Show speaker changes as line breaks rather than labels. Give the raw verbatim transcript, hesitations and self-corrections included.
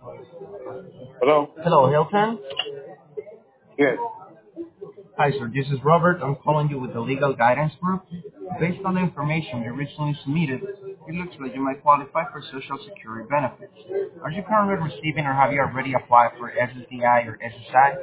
Hello?
Hello, Hilton.
Yes.
Hi, sir. This is Robert. I'm calling you with the Legal Guidance Group. Based on the information you recently submitted, it looks like you might qualify for Social Security benefits. Are you currently receiving or have you already applied for S S D I or S S I?